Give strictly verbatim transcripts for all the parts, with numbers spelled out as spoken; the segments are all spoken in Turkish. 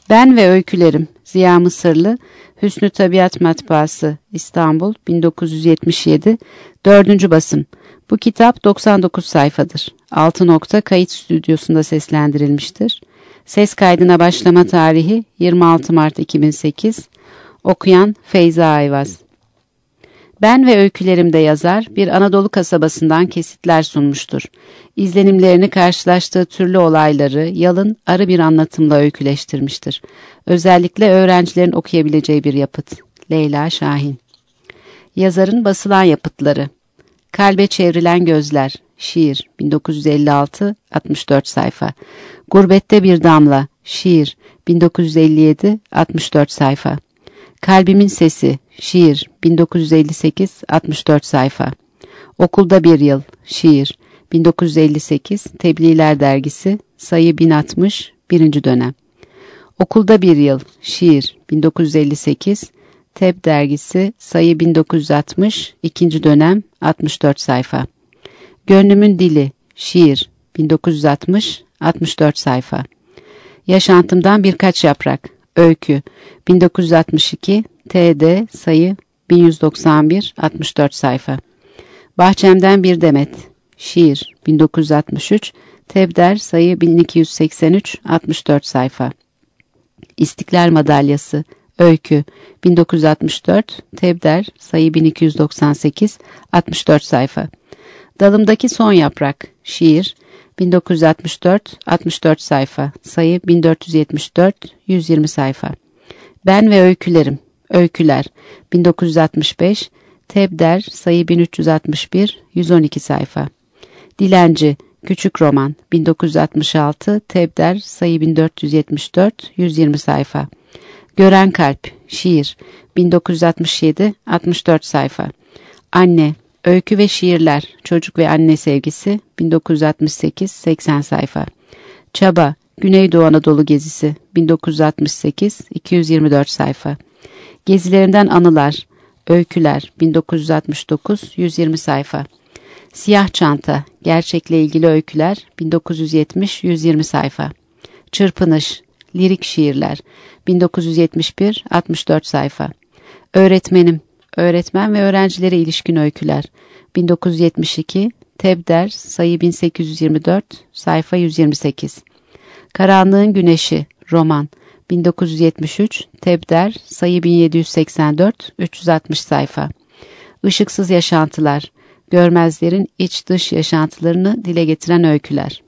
Ben ve Öykülerim, Ziya Mısırlı, Hüsnü Tabiat Matbaası, İstanbul, bin dokuz yüz yetmiş yedi, dördüncü basım. Bu kitap doksan dokuz sayfadır. altı nokta kayıt stüdyosunda seslendirilmiştir. Ses kaydına başlama tarihi yirmi altı Mart iki bin sekiz. Okuyan Feyza Ayvaz. Ben ve Öykülerim'de yazar bir Anadolu kasabasından kesitler sunmuştur. İzlenimlerini karşılaştığı türlü olayları yalın, arı bir anlatımla öyküleştirmiştir. Özellikle öğrencilerin okuyabileceği bir yapıt. Leyla Şahin. Yazarın basılan yapıtları. Kalbe Çevrilen Gözler, şiir, bin dokuz yüz elli altı, altmış dört sayfa. Gurbette Bir Damla, şiir, bin dokuz yüz elli yedi, altmış dört sayfa. Kalbimin Sesi, şiir, bin dokuz yüz elli sekiz, altmış dört sayfa. Okulda Bir Yıl, şiir, bin dokuz yüz elli sekiz, Tebliğler Dergisi, sayı bin altmış, birinci dönem. Okulda Bir Yıl, şiir, bin dokuz yüz elli sekiz, Teb Dergisi, sayı bin dokuz yüz altmış, ikinci dönem, altmış dört sayfa. Gönlümün Dili, şiir, bin dokuz yüz altmış, altmış dört sayfa. Yaşantımdan Birkaç Yaprak, öykü, bin dokuz yüz altmış iki, T D, sayı bin yüz doksan bir, altmış dört sayfa. Bahçemden Bir Demet, şiir, bin dokuz yüz altmış üç, Tebder, sayı bin iki yüz seksen üç, altmış dört sayfa. İstiklal Madalyası, öykü, bin dokuz yüz altmış dört, Tebder, sayı bin iki yüz doksan sekiz, altmış dört sayfa. Dalımdaki Son Yaprak, şiir, bin dokuz yüz altmış dört, altmış dört sayfa, sayı bin dört yüz yetmiş dört, yüz yirmi sayfa. Ben ve Öykülerim, öyküler, bin dokuz yüz altmış beş, Tebder, sayı bin üç yüz altmış bir, yüz on iki sayfa. Dilenci, küçük roman, bin dokuz yüz altmış altı, Tebder, sayı bin dört yüz yetmiş dört, yüz yirmi sayfa. Gören Kalp, şiir, bin dokuz yüz altmış yedi, altmış dört sayfa. Anne, öykü ve şiirler, çocuk ve anne sevgisi, bin dokuz yüz altmış sekiz, seksen sayfa. Çaba, Güneydoğu Anadolu gezisi, bin dokuz yüz altmış sekiz, iki yüz yirmi dört sayfa. Gezilerimden Anılar, öyküler, bin dokuz yüz altmış dokuz, yüz yirmi sayfa. Siyah Çanta, gerçekle ilgili öyküler, bin dokuz yüz yetmiş, yüz yirmi sayfa. Çırpınış, lirik şiirler, bin dokuz yüz yetmiş bir, altmış dört sayfa. Öğretmenim, öğretmen ve öğrencilere ilişkin öyküler, bin dokuz yüz yetmiş iki, Tebder, sayı bin sekiz yüz yirmi dört, sayfa yüz yirmi sekiz. Karanlığın Güneşi, roman, bin dokuz yüz yetmiş üç, Tebder, sayı bin yedi yüz seksen dört, üç yüz altmış sayfa. Işıksız Yaşantılar, görmezlerin iç dış yaşantılarını dile getiren öyküler.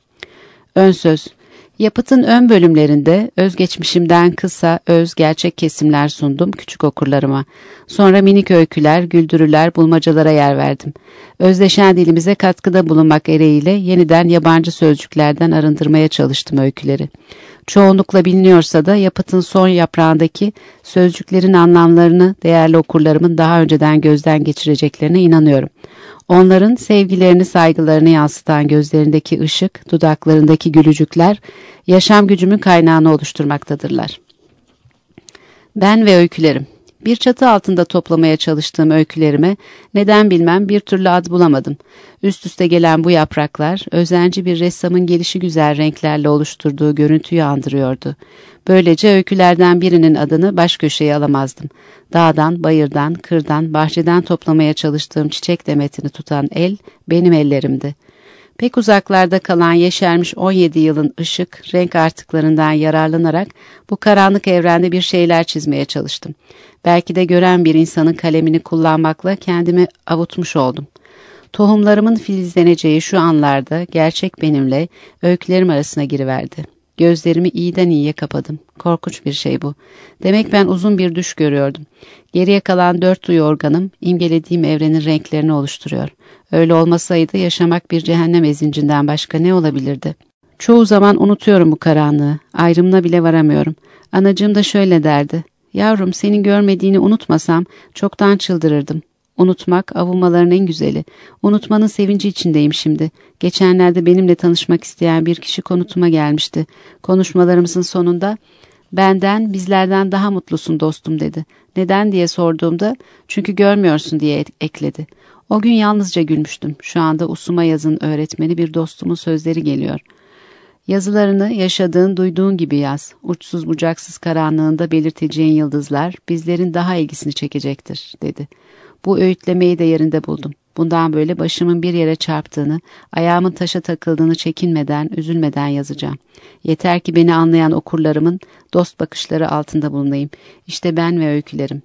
Önsöz, yapıtın ön bölümlerinde özgeçmişimden kısa, öz, gerçek kesimler sundum küçük okurlarıma. Sonra minik öyküler, güldürüler, bulmacalara yer verdim. Özdeşen dilimize katkıda bulunmak ereğiyle yeniden yabancı sözcüklerden arındırmaya çalıştım öyküleri. Çoğunlukla biliniyorsa da yapıtın son yaprağındaki sözcüklerin anlamlarını değerli okurlarımın daha önceden gözden geçireceklerine inanıyorum. Onların sevgilerini, saygılarını yansıtan gözlerindeki ışık, dudaklarındaki gülücükler, yaşam gücümün kaynağını oluşturmaktadırlar. Ben ve Öykülerim. Bir çatı altında toplamaya çalıştığım öykülerime neden bilmem bir türlü ad bulamadım. Üst üste gelen bu yapraklar, özenci bir ressamın gelişigüzel renklerle oluşturduğu görüntüyü andırıyordu. Böylece öykülerden birinin adını baş köşeye alamazdım. Dağdan, bayırdan, kırdan, bahçeden toplamaya çalıştığım çiçek demetini tutan el benim ellerimdi. Pek uzaklarda kalan yeşermiş on yedi yılın ışık, renk artıklarından yararlanarak bu karanlık evrende bir şeyler çizmeye çalıştım. Belki de gören bir insanın kalemini kullanmakla kendimi avutmuş oldum. Tohumlarımın filizleneceği şu anlarda gerçek benimle öykülerim arasına giriverdi. Gözlerimi iyiden iyiye kapadım. Korkunç bir şey bu. Demek ben uzun bir düş görüyordum. Geriye kalan dört duyu organım imgelediğim evrenin renklerini oluşturuyor. Öyle olmasaydı yaşamak bir cehennem ezincinden başka ne olabilirdi? Çoğu zaman unutuyorum bu karanlığı. Ayrımına bile varamıyorum. Anacığım da şöyle derdi. Yavrum, senin görmediğini unutmasam çoktan çıldırırdım. Unutmak avunmaların en güzeli. Unutmanın sevinci içindeyim şimdi. Geçenlerde benimle tanışmak isteyen bir kişi konutuma gelmişti. Konuşmalarımızın sonunda benden, bizlerden daha mutlusun dostum dedi. Neden diye sorduğumda çünkü görmüyorsun diye ekledi. O gün yalnızca gülmüştüm. Şu anda Usuma Yaz'ın öğretmeni bir dostumun sözleri geliyor. Yazılarını yaşadığın, duyduğun gibi yaz. Uçsuz bucaksız karanlığında belirteceğin yıldızlar bizlerin daha ilgisini çekecektir, dedi. Bu öğütlemeyi de yerinde buldum. Bundan böyle başımın bir yere çarptığını, ayağımın taşa takıldığını çekinmeden, üzülmeden yazacağım. Yeter ki beni anlayan okurlarımın dost bakışları altında bulunayım. İşte ben ve öykülerim.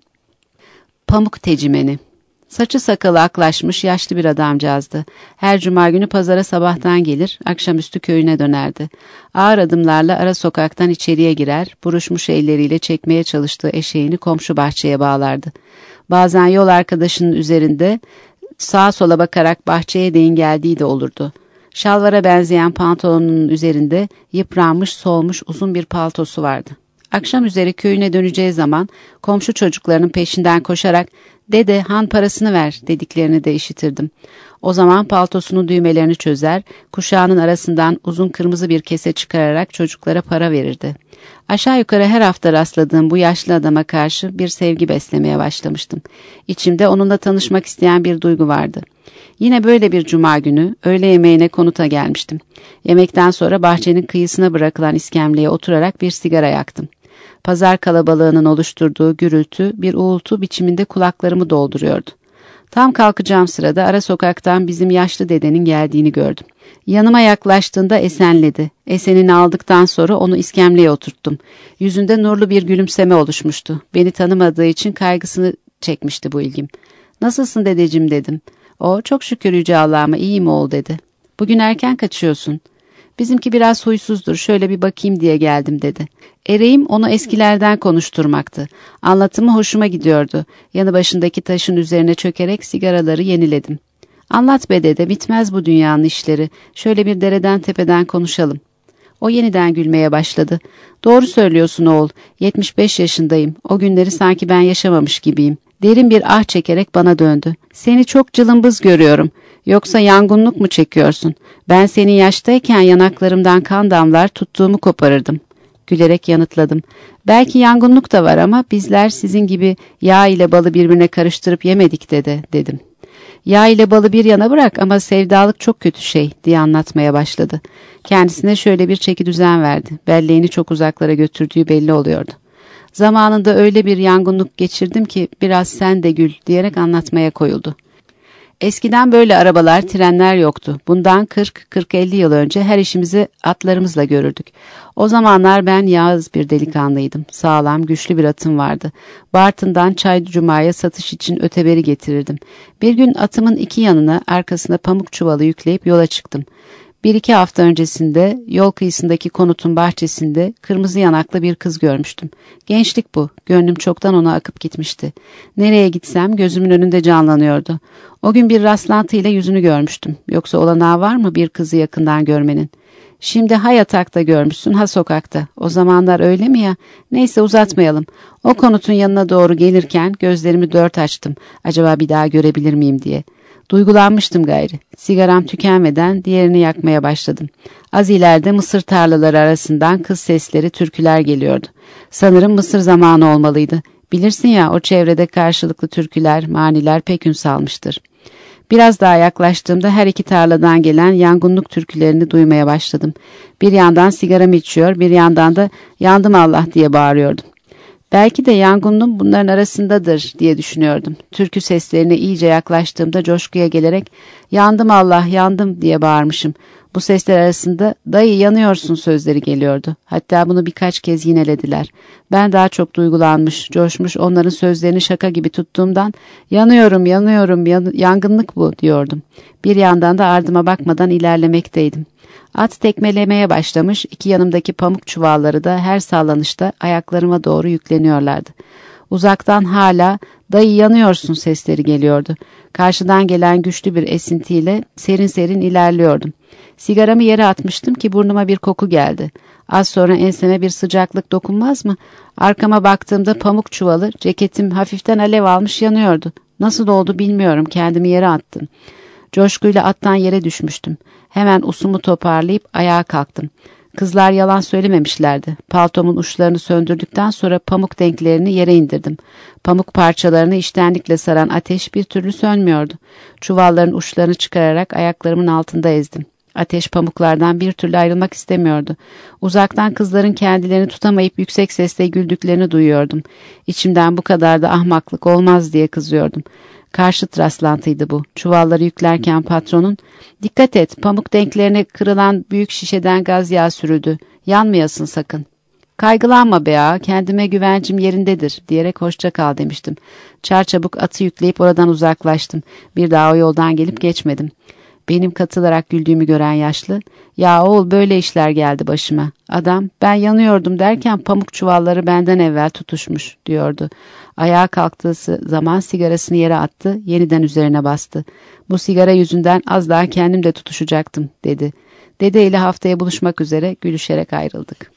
Pamuk Tecimeni. Saçı sakalı aklaşmış yaşlı bir adamcağızdı. Her cuma günü pazara sabahtan gelir, akşamüstü köyüne dönerdi. Ağır adımlarla ara sokaktan içeriye girer, buruşmuş elleriyle çekmeye çalıştığı eşeğini komşu bahçeye bağlardı. Bazen yol arkadaşının üzerinde sağa sola bakarak bahçeye değin geldiği de olurdu. Şalvara benzeyen pantolonunun üzerinde yıpranmış, solmuş uzun bir paltosu vardı. Akşam üzeri köyüne döneceği zaman komşu çocuklarının peşinden koşarak "Dede, han parasını ver" dediklerini de işitirdim. O zaman paltosunun düğmelerini çözer, kuşağının arasından uzun kırmızı bir kese çıkararak çocuklara para verirdi. Aşağı yukarı her hafta rastladığım bu yaşlı adama karşı bir sevgi beslemeye başlamıştım. İçimde onunla tanışmak isteyen bir duygu vardı. Yine böyle bir cuma günü öğle yemeğine konuta gelmiştim. Yemekten sonra bahçenin kıyısına bırakılan iskemleye oturarak bir sigara yaktım. Pazar kalabalığının oluşturduğu gürültü bir uğultu biçiminde kulaklarımı dolduruyordu. Tam kalkacağım sırada ara sokaktan bizim yaşlı dedenin geldiğini gördüm. Yanıma yaklaştığında esenledi. Esenini aldıktan sonra onu iskemleye oturttum. Yüzünde nurlu bir gülümseme oluşmuştu. Beni tanımadığı için kaygısını çekmişti bu ilgim. "Nasılsın dedeciğim?" dedim. O, "Çok şükür yüce Allah'ıma, iyiyim oğul" dedi. "Bugün erken kaçıyorsun." "Bizimki biraz huysuzdur, şöyle bir bakayım diye geldim" dedi. Ereğim onu eskilerden konuşturmaktı. Anlatımı hoşuma gidiyordu. Yanı başındaki taşın üzerine çökerek sigaraları yeniledim. "Anlat be dede, bitmez bu dünyanın işleri. Şöyle bir dereden tepeden konuşalım." O yeniden gülmeye başladı. "Doğru söylüyorsun oğul. yetmiş beş yaşındayım. O günleri sanki ben yaşamamış gibiyim." Derin bir ah çekerek bana döndü. "Seni çok cılımbız görüyorum. Yoksa yangınlık mı çekiyorsun? Ben senin yaştayken yanaklarımdan kan damlar, tuttuğumu koparırdım." Gülerek yanıtladım. "Belki yangınlık da var ama bizler sizin gibi yağ ile balı birbirine karıştırıp yemedik dede" dedim. "Yağ ile balı bir yana bırak ama sevdalık çok kötü şey" diye anlatmaya başladı. Kendisine şöyle bir çekidüzen verdi. Belleğini çok uzaklara götürdüğü belli oluyordu. "Zamanında öyle bir yangınlık geçirdim ki biraz sen de gül" diyerek anlatmaya koyuldu. Eskiden böyle arabalar, trenler yoktu. Bundan kırk kırk elli yıl önce her işimizi atlarımızla görürdük. O zamanlar ben yağız bir delikanlıydım. Sağlam, güçlü bir atım vardı. Bartın'dan Çaycuma'ya satış için öteberi getirirdim. Bir gün atımın iki yanına, arkasına pamuk çuvalı yükleyip yola çıktım. Bir iki hafta öncesinde yol kıyısındaki konutun bahçesinde kırmızı yanaklı bir kız görmüştüm. Gençlik bu. Gönlüm çoktan ona akıp gitmişti. Nereye gitsem gözümün önünde canlanıyordu. O gün bir rastlantıyla yüzünü görmüştüm. Yoksa olanağı var mı bir kızı yakından görmenin? Şimdi ha yatakta görmüşsün ha sokakta. O zamanlar öyle mi ya? Neyse uzatmayalım. O konutun yanına doğru gelirken gözlerimi dört açtım. Acaba bir daha görebilir miyim diye. Duygulanmıştım gayri. Sigaram tükenmeden diğerini yakmaya başladım. Az ileride mısır tarlaları arasından kız sesleri, türküler geliyordu. Sanırım mısır zamanı olmalıydı. Bilirsin ya, o çevrede karşılıklı türküler, maniler pek ün salmıştır. Biraz daha yaklaştığımda her iki tarladan gelen yangınlık türkülerini duymaya başladım. Bir yandan sigaramı içiyor, bir yandan da "Yandım Allah" diye bağırıyordum. Belki de yangınlım bunların arasındadır diye düşünüyordum. Türkü seslerine iyice yaklaştığımda coşkuya gelerek "Yandım Allah, yandım" diye bağırmışım. Bu sesler arasında "Dayı yanıyorsun" sözleri geliyordu. Hatta bunu birkaç kez yinelediler. Ben daha çok duygulanmış, coşmuş, onların sözlerini şaka gibi tuttuğumdan "Yanıyorum, yanıyorum, yan yangınlık bu" diyordum. Bir yandan da ardıma bakmadan ilerlemekteydim. At tekmelemeye başlamış, iki yanımdaki pamuk çuvalları da her sallanışta ayaklarıma doğru yükleniyorlardı. Uzaktan hala "Dayı yanıyorsun" sesleri geliyordu. Karşıdan gelen güçlü bir esintiyle serin serin ilerliyordum. Sigaramı yere atmıştım ki burnuma bir koku geldi. Az sonra enseme bir sıcaklık dokunmaz mı? Arkama baktığımda pamuk çuvalı, ceketim hafiften alev almış yanıyordu. Nasıl oldu bilmiyorum, kendimi yere attım. Coşkuyla attan yere düşmüştüm. Hemen usumu toparlayıp ayağa kalktım. Kızlar yalan söylememişlerdi. Paltomun uçlarını söndürdükten sonra pamuk denklerini yere indirdim. Pamuk parçalarını içtenlikle saran ateş bir türlü sönmüyordu. Çuvalların uçlarını çıkararak ayaklarımın altında ezdim. Ateş pamuklardan bir türlü ayrılmak istemiyordu. Uzaktan kızların kendilerini tutamayıp yüksek sesle güldüklerini duyuyordum. İçimden bu kadar da ahmaklık olmaz diye kızıyordum. Karşıt rastlantıydı bu. Çuvalları yüklerken patronun "Dikkat et, pamuk denklerine kırılan büyük şişeden gaz yağı sürüldü. Yanmayasın sakın." "Kaygılanma be ağa, kendime güvencim yerindedir," diyerek hoşça kal demiştim. Çarçabuk atı yükleyip oradan uzaklaştım. Bir daha o yoldan gelip geçmedim. Benim katılarak güldüğümü gören yaşlı, "Ya oğul, böyle işler geldi başıma." Adam, "Ben yanıyordum derken pamuk çuvalları benden evvel tutuşmuş," diyordu. Ayağa kalktığı zaman sigarasını yere attı, yeniden üzerine bastı. "Bu sigara yüzünden az daha kendim de tutuşacaktım," dedi. Dede ile haftaya buluşmak üzere gülüşerek ayrıldık.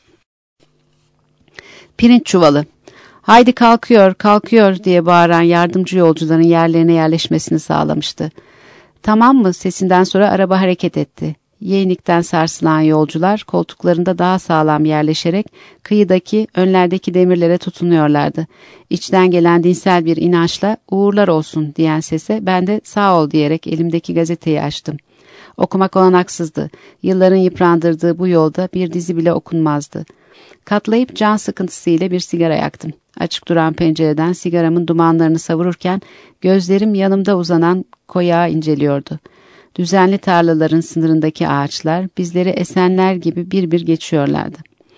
Pirinç çuvalı. "Haydi kalkıyor, kalkıyor," diye bağıran yardımcı yolcuların yerlerine yerleşmesini sağlamıştı. "Tamam mı?" sesinden sonra araba hareket etti. Yeğnikten sarsılan yolcular koltuklarında daha sağlam yerleşerek kıyıdaki, önlerdeki demirlere tutunuyorlardı. İçten gelen dinsel bir inançla "Uğurlar olsun," diyen sese ben de "Sağ ol," diyerek elimdeki gazeteyi açtım. Okumak olanaksızdı. Yılların yıprandırdığı bu yolda bir dizi bile okunmazdı. Katlayıp can sıkıntısıyla bir sigara yaktım. Açık duran pencereden sigaramın dumanlarını savururken gözlerim yanımda uzanan koyağı inceliyordu. Düzenli tarlaların sınırındaki ağaçlar bizleri esenler gibi bir bir geçiyorlardı.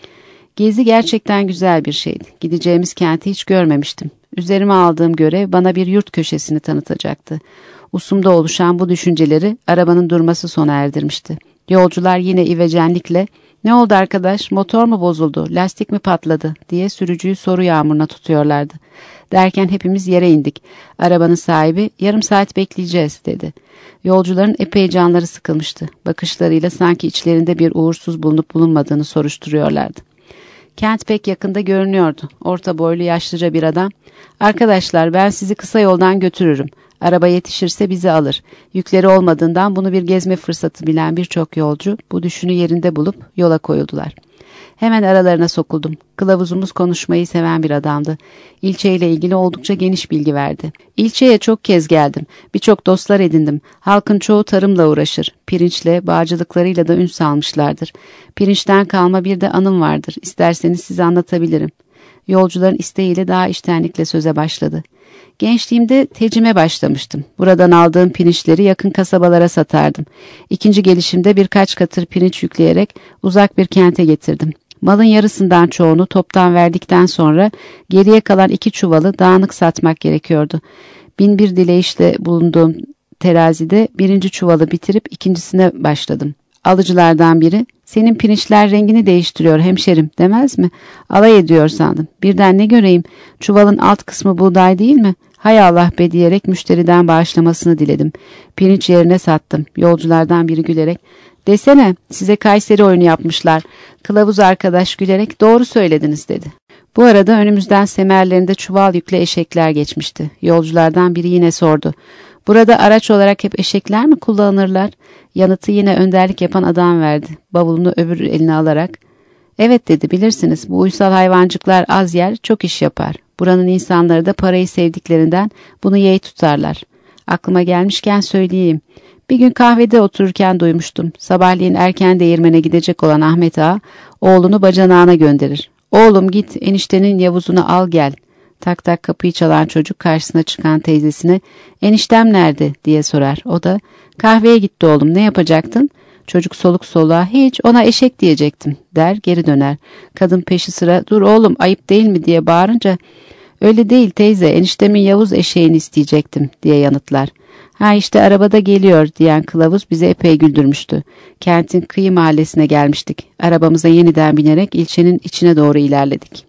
Gezi gerçekten güzel bir şeydi. Gideceğimiz kenti hiç görmemiştim. Üzerime aldığım görev bana bir yurt köşesini tanıtacaktı. Usumda oluşan bu düşünceleri arabanın durması sona erdirmişti. Yolcular yine ivecenlikle "Ne oldu arkadaş, motor mu bozuldu, lastik mi patladı?" diye sürücüyü soru yağmuruna tutuyorlardı. Derken hepimiz yere indik. Arabanın sahibi "Yarım saat bekleyeceğiz," dedi. Yolcuların epey canları sıkılmıştı. Bakışlarıyla sanki içlerinde bir uğursuz bulunup bulunmadığını soruşturuyorlardı. Kent pek yakında görünüyordu. Orta boylu yaşlıca bir adam, "Arkadaşlar, ben sizi kısa yoldan götürürüm. Araba yetişirse bizi alır." Yükleri olmadığından bunu bir gezme fırsatı bilen birçok yolcu bu düşünü yerinde bulup yola koyuldular. Hemen aralarına sokuldum. Kılavuzumuz konuşmayı seven bir adamdı. İlçeyle ilgili oldukça geniş bilgi verdi. "İlçeye çok kez geldim. Birçok dostlar edindim. Halkın çoğu tarımla uğraşır. Pirinçle, bağcılıklarıyla da ün salmışlardır. Pirinçten kalma bir de anım vardır. İsterseniz size anlatabilirim." Yolcuların isteğiyle daha içtenlikle söze başladı. "Gençliğimde tecime başlamıştım. Buradan aldığım pirinçleri yakın kasabalara satardım. İkinci gelişimde birkaç katır pirinç yükleyerek uzak bir kente getirdim. Malın yarısından çoğunu toptan verdikten sonra geriye kalan iki çuvalı dağınık satmak gerekiyordu. Bin bir dileyişle bulunduğum terazide birinci çuvalı bitirip ikincisine başladım. Alıcılardan biri, "Senin pirinçler rengini değiştiriyor hemşerim," demez mi? Alay ediyor sandım. Birden ne göreyim? Çuvalın alt kısmı buğday değil mi? "Hay Allah be," diyerek müşteriden bağışlamasını diledim. Pirinç yerine sattım. Yolculardan biri gülerek, "Desene, size Kayseri oyunu yapmışlar." Kılavuz arkadaş gülerek, "Doğru söylediniz," dedi. Bu arada önümüzden semerlerinde çuval yüklü eşekler geçmişti. Yolculardan biri yine sordu. "Burada araç olarak hep eşekler mi kullanırlar?" Yanıtı yine önderlik yapan adam verdi. Bavulunu öbür eline alarak, "Evet," dedi, "bilirsiniz, bu uysal hayvancıklar az yer, çok iş yapar. Buranın insanları da parayı sevdiklerinden bunu yeğ tutarlar. Aklıma gelmişken söyleyeyim. Bir gün kahvede otururken duymuştum. Sabahleyin erken değirmene gidecek olan Ahmet Ağa, oğlunu bacanağına gönderir. 'Oğlum git, eniştenin Yavuz'unu al gel.' Tak tak kapıyı çalan çocuk karşısına çıkan teyzesine, 'Eniştem nerede?' diye sorar. O da, 'Kahveye gitti oğlum, ne yapacaktın?' Çocuk soluk soluğa, 'Hiç, ona eşek diyecektim,' der, geri döner. Kadın peşi sıra, 'Dur oğlum, ayıp değil mi?' diye bağırınca, 'Öyle değil teyze, eniştemin Yavuz eşeğini isteyecektim,' diye yanıtlar. 'Ha işte arabada geliyor,' diyen kılavuz bizi epey güldürmüştü. Kentin kıyı mahallesine gelmiştik. Arabamıza yeniden binerek ilçenin içine doğru ilerledik.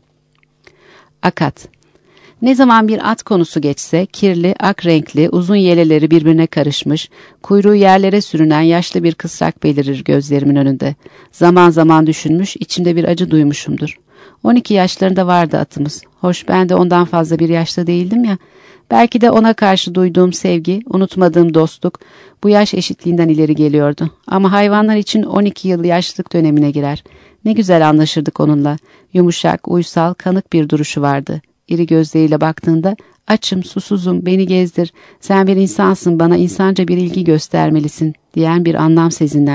Akat. Ne zaman bir at konusu geçse, kirli, ak renkli, uzun yeleleri birbirine karışmış, kuyruğu yerlere sürünen yaşlı bir kısrak belirir gözlerimin önünde. Zaman zaman düşünmüş, içimde bir acı duymuşumdur. on iki yaşlarında vardı atımız. Hoş ben de ondan fazla bir yaşta değildim ya. Belki de ona karşı duyduğum sevgi, unutmadığım dostluk bu yaş eşitliğinden ileri geliyordu. Ama hayvanlar için on iki yıl yaşlılık dönemine girer. Ne güzel anlaşırdık onunla. Yumuşak, uysal, kanık bir duruşu vardı. İri gözleriyle baktığında, "Açım, susuzum, beni gezdir. Sen bir insansın, bana insanca bir ilgi göstermelisin," diyen bir anlam sezinlerdim.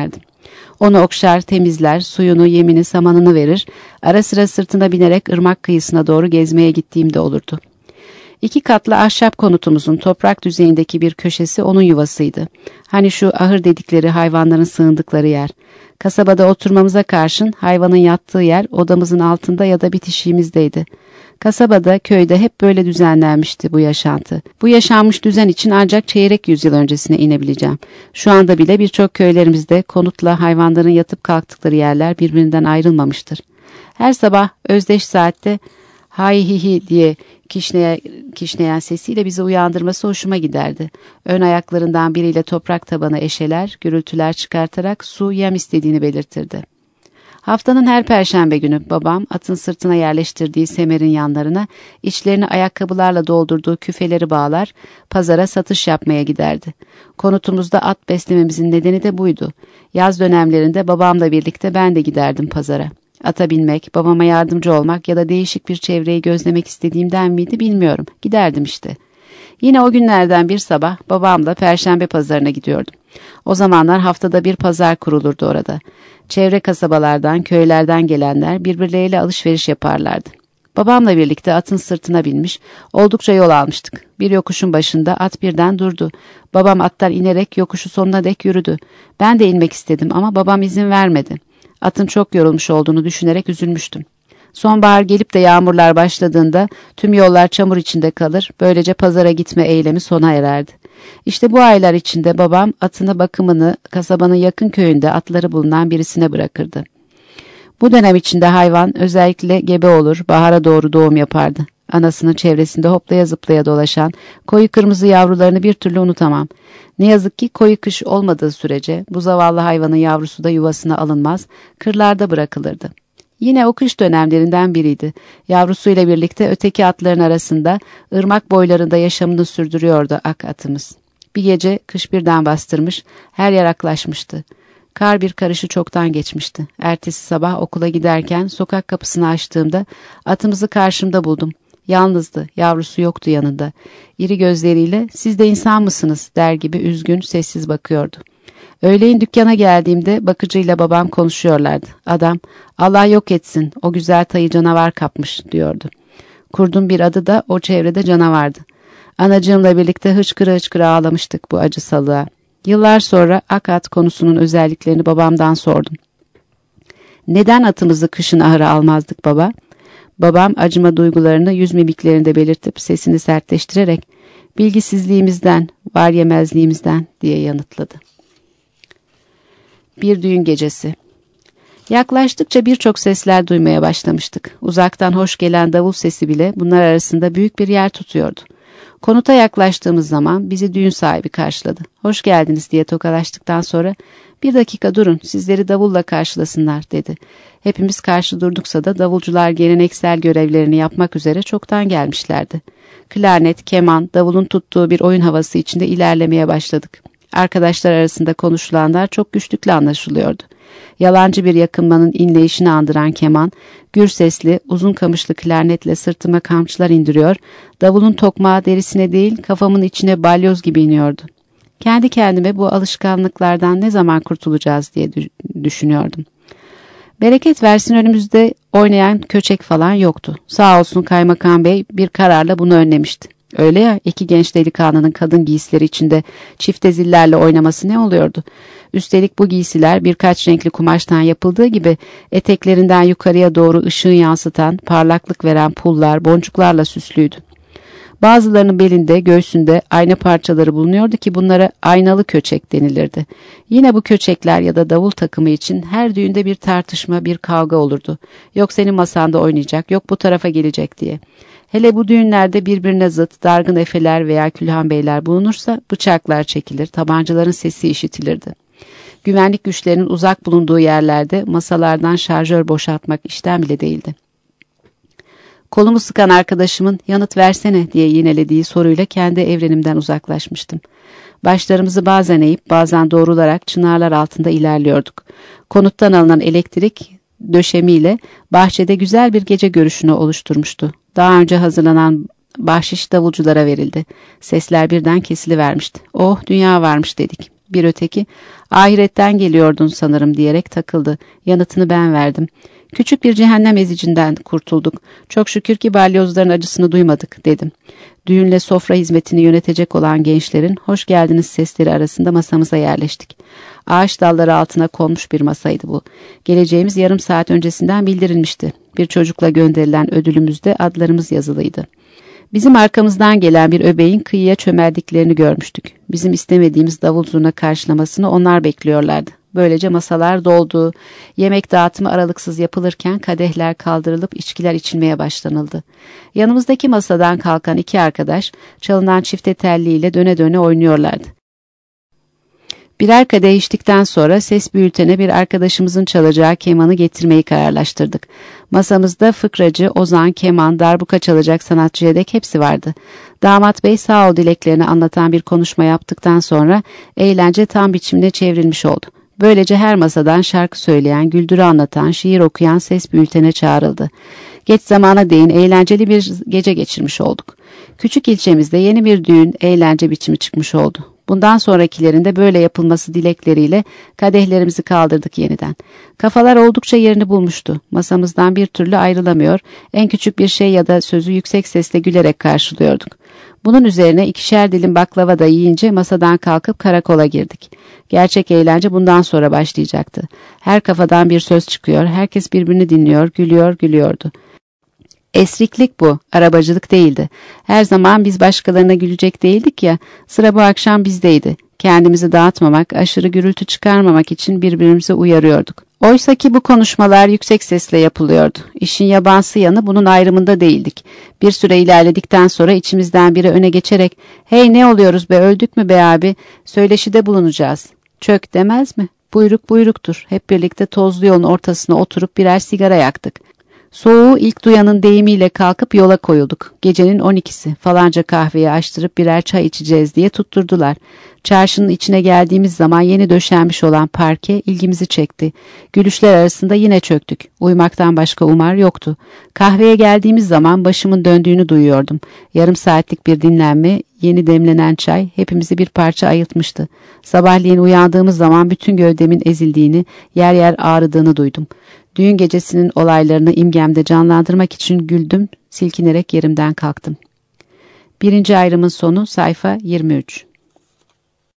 Onu okşar, temizler, suyunu, yemini, samanını verir, ara sıra sırtına binerek ırmak kıyısına doğru gezmeye gittiğimde olurdu. İki katlı ahşap konutumuzun toprak düzeyindeki bir köşesi onun yuvasıydı. Hani şu ahır dedikleri hayvanların sığındıkları yer. Kasabada oturmamıza karşın hayvanın yattığı yer odamızın altında ya da bitişiğimizdeydi. Kasabada, köyde hep böyle düzenlenmişti bu yaşantı. Bu yaşanmış düzen için ancak çeyrek yüzyıl öncesine inebileceğim. Şu anda bile birçok köylerimizde konutla hayvanların yatıp kalktıkları yerler birbirinden ayrılmamıştır. Her sabah özdeş saatte hay hi hi diye kişneyen, kişneyen sesiyle bizi uyandırması hoşuma giderdi. Ön ayaklarından biriyle toprak tabanı eşeler, gürültüler çıkartarak su yem istediğini belirtirdi. Haftanın her perşembe günü babam atın sırtına yerleştirdiği semerin yanlarına içlerini ayakkabılarla doldurduğu küfeleri bağlar, pazara satış yapmaya giderdi. Konutumuzda at beslememizin nedeni de buydu. Yaz dönemlerinde babamla birlikte ben de giderdim pazara. Ata binmek, babama yardımcı olmak ya da değişik bir çevreyi gözlemek istediğimden miydi bilmiyorum. Giderdim işte. Yine o günlerden bir sabah babamla Perşembe pazarına gidiyordum. O zamanlar haftada bir pazar kurulurdu orada. Çevre kasabalardan, köylerden gelenler birbirleriyle alışveriş yaparlardı. Babamla birlikte atın sırtına binmiş, oldukça yol almıştık. Bir yokuşun başında at birden durdu. Babam attan inerek yokuşu sonuna dek yürüdü. Ben de inmek istedim ama babam izin vermedi. Atın çok yorulmuş olduğunu düşünerek üzülmüştüm. Sonbahar gelip de yağmurlar başladığında tüm yollar çamur içinde kalır, böylece pazara gitme eylemi sona ererdi. İşte bu aylar içinde babam atını bakımını kasabanın yakın köyünde atları bulunan birisine bırakırdı. Bu dönem içinde hayvan özellikle gebe olur, bahara doğru doğum yapardı. Anasının çevresinde hoplaya zıplaya dolaşan koyu kırmızı yavrularını bir türlü unutamam. Ne yazık ki koyu kış olmadığı sürece bu zavallı hayvanın yavrusu da yuvasına alınmaz, kırlarda bırakılırdı. Yine o kış dönemlerinden biriydi. Yavrusuyla birlikte öteki atların arasında ırmak boylarında yaşamını sürdürüyordu ak atımız. Bir gece kış birden bastırmış, her yer aklaşmıştı. Kar bir karışı çoktan geçmişti. Ertesi sabah okula giderken sokak kapısını açtığımda atımızı karşımda buldum. Yalnızdı, yavrusu yoktu yanında. İri gözleriyle "Siz de insan mısınız?" der gibi üzgün, sessiz bakıyordu. Öğleyin dükkana geldiğimde bakıcıyla babam konuşuyorlardı. Adam, "Allah yok etsin, o güzel tayı canavar kapmış," diyordu. Kurdun bir adı da o çevrede canavardı. Anacığımla birlikte hıçkıra hıçkıra ağlamıştık bu acı salığa. Yıllar sonra ak at konusunun özelliklerini babamdan sordum. "Neden atımızı kışın ahıra almazdık baba?" Babam acıma duygularını yüz mimiklerinde belirtip sesini sertleştirerek "Bilgisizliğimizden, var yemezliğimizden," diye yanıtladı. Bir düğün gecesi. Yaklaştıkça birçok sesler duymaya başlamıştık. Uzaktan hoş gelen davul sesi bile bunlar arasında büyük bir yer tutuyordu. Konuta yaklaştığımız zaman bizi düğün sahibi karşıladı. "Hoş geldiniz," diye tokalaştıktan sonra "Bir dakika durun, sizleri davulla karşılasınlar," dedi. Hepimiz karşı durduksa da davulcular geleneksel görevlerini yapmak üzere çoktan gelmişlerdi. Klarnet, keman, davulun tuttuğu bir oyun havası içinde ilerlemeye başladık. Arkadaşlar arasında konuşulanlar çok güçlükle anlaşılıyordu. Yalancı bir yakınmanın inleyişini andıran keman, gür sesli, uzun kamışlı klarnetle sırtıma kamçılar indiriyor, davulun tokmağı derisine değil kafamın içine balyoz gibi iniyordu. Kendi kendime bu alışkanlıklardan ne zaman kurtulacağız diye düşünüyordum. Bereket versin önümüzde oynayan köçek falan yoktu. Sağ olsun kaymakam bey bir kararla bunu önlemişti. Öyle ya, iki genç delikanlının kadın giysileri içinde çifte zillerle oynaması ne oluyordu? Üstelik bu giysiler birkaç renkli kumaştan yapıldığı gibi eteklerinden yukarıya doğru ışığı yansıtan, parlaklık veren pullar, boncuklarla süslüydü. Bazılarının belinde, göğsünde ayna parçaları bulunuyordu ki bunlara aynalı köçek denilirdi. Yine bu köçekler ya da davul takımı için her düğünde bir tartışma, bir kavga olurdu. Yok senin masanda oynayacak, yok bu tarafa gelecek diye. Hele bu düğünlerde birbirine zıt, dargın efeler veya külhan beyler bulunursa bıçaklar çekilir, tabancaların sesi işitilirdi. Güvenlik güçlerinin uzak bulunduğu yerlerde masalardan şarjör boşaltmak işten bile değildi. Kolumu sıkan arkadaşımın "yanıt versene" diye yinelediği soruyla kendi evrenimden uzaklaşmıştım. Başlarımızı bazen eğip bazen doğrularak çınarlar altında ilerliyorduk. Konuttan alınan elektrik döşemiyle bahçede güzel bir gece görüşünü oluşturmuştu. Daha önce hazırlanan bahşiş davulculara verildi. Sesler birden kesilivermişti. "Oh, dünya varmış," dedik. Bir öteki, ahiretten geliyordun sanırım diyerek takıldı. Yanıtını ben verdim. Küçük bir cehennem ezicinden kurtulduk. Çok şükür ki balyozların acısını duymadık dedim. Düğünle sofra hizmetini yönetecek olan gençlerin hoş geldiniz sesleri arasında masamıza yerleştik. Ağaç dalları altına konmuş bir masaydı bu. Geleceğimiz yarım saat öncesinden bildirilmişti. Bir çocukla gönderilen ödülümüzde adlarımız yazılıydı. Bizim arkamızdan gelen bir öbeğin kıyıya çömeldiklerini görmüştük. Bizim istemediğimiz davul zurna karşılamasını onlar bekliyorlardı. Böylece masalar doldu. Yemek dağıtımı aralıksız yapılırken kadehler kaldırılıp içkiler içilmeye başlanıldı. Yanımızdaki masadan kalkan iki arkadaş çalınan çifte telliyle döne döne oynuyorlardı. Birer kadeh içtikten sonra ses büyültene bir arkadaşımızın çalacağı kemanı getirmeyi kararlaştırdık. Masamızda fıkracı, ozan, keman, darbuka çalacak sanatçıya dek hepsi vardı. Damat bey sağ ol dileklerini anlatan bir konuşma yaptıktan sonra eğlence tam biçimde çevrilmiş oldu. Böylece her masadan şarkı söyleyen, güldürü anlatan, şiir okuyan ses büyültene çağrıldı. Geç zamana değin eğlenceli bir gece geçirmiş olduk. Küçük ilçemizde yeni bir düğün, eğlence biçimi çıkmış oldu. Bundan sonrakilerinde böyle yapılması dilekleriyle kadehlerimizi kaldırdık yeniden. Kafalar oldukça yerini bulmuştu. Masamızdan bir türlü ayrılamıyor, en küçük bir şey ya da sözü yüksek sesle gülerek karşılıyorduk. Bunun üzerine ikişer dilim baklava da yiyince masadan kalkıp karakola girdik. Gerçek eğlence bundan sonra başlayacaktı. Her kafadan bir söz çıkıyor, herkes birbirini dinliyor, gülüyor, gülüyordu. Esriklik bu, arabacılık değildi. Her zaman biz başkalarına gülecek değildik ya, sıra bu akşam bizdeydi. Kendimizi dağıtmamak, aşırı gürültü çıkarmamak için birbirimize uyarıyorduk. Oysa ki bu konuşmalar yüksek sesle yapılıyordu. İşin yabansı yanı bunun ayrımında değildik. Bir süre ilerledikten sonra içimizden biri öne geçerek ''Hey ne oluyoruz be, öldük mü be abi, söyleşide bulunacağız. Çök demez mi? Buyruk buyruktur.'' Hep birlikte tozlu yolun ortasına oturup birer sigara yaktık. Soğuğu ilk duyanın deyimiyle kalkıp yola koyulduk. Gecenin on ikisi falanca kahveyi açtırıp birer çay içeceğiz diye tutturdular. Çarşının içine geldiğimiz zaman yeni döşenmiş olan parke ilgimizi çekti. Gülüşler arasında yine çöktük. Uyumaktan başka umar yoktu. Kahveye geldiğimiz zaman başımın döndüğünü duyuyordum. Yarım saatlik bir dinlenme, yeni demlenen çay hepimizi bir parça ayıltmıştı. Sabahleyin uyandığımız zaman bütün gövdemin ezildiğini, yer yer ağrıdığını duydum. Düğün gecesinin olaylarını imgemde canlandırmak için güldüm, silkinerek yerimden kalktım. Birinci ayrımın sonu sayfa yirmi üç.